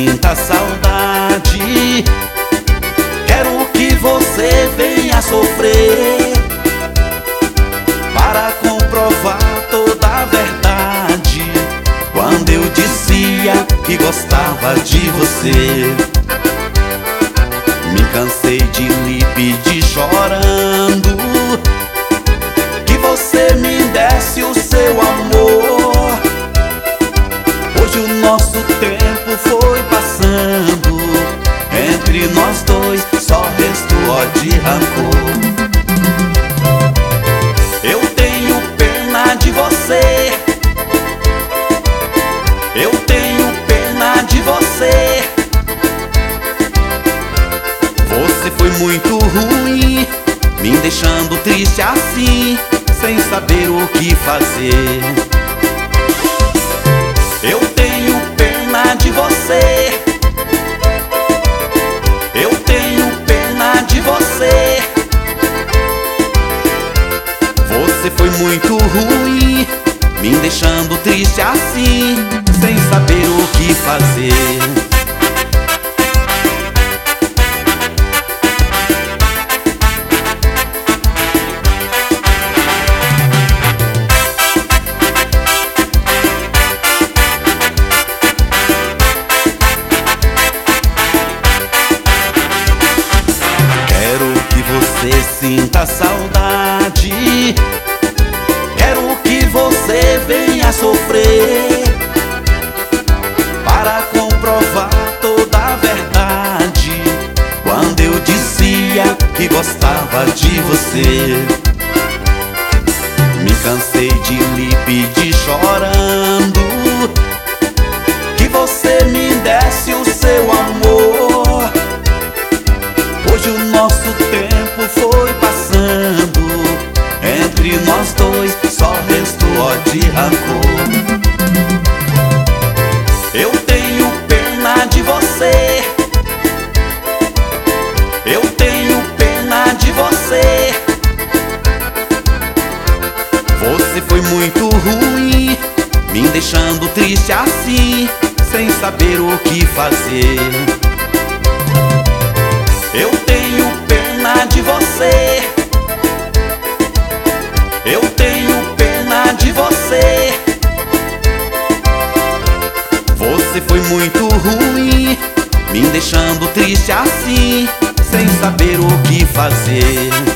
sinta saudade. Quero que você venha sofrer para comprovar toda a verdade. Quando eu dizia que gostava de você, me cansei de lhe pedir chorando que você me desse o seu amor. Hoje o nosso tempo foi passando, entre nós dois só restou ódio e rancor. Eu tenho pena de você, eu tenho pena de você. Você foi muito ruim, me deixando triste assim, sem saber o que fazer. Eu tenho pena de você, eu tenho pena de você. Você foi muito ruim, me deixando triste assim, sem saber o que fazer. Você sinta saudade, quero que você venha sofrer para comprovar toda a verdade. Quando eu dizia que gostava de você, me cansei de lhe pedir chorando que você me desse o seu amor. Hoje o nosso tempo foi passando, entre nós dois só restou ódio e rancor. Eu tenho pena de você, eu tenho pena de você. Você foi muito ruim, me deixando triste assim, sem saber o que fazer. Eu tenho pena de você, eu tenho pena de você. Você foi muito ruim, me deixando triste assim, sem saber o que fazer.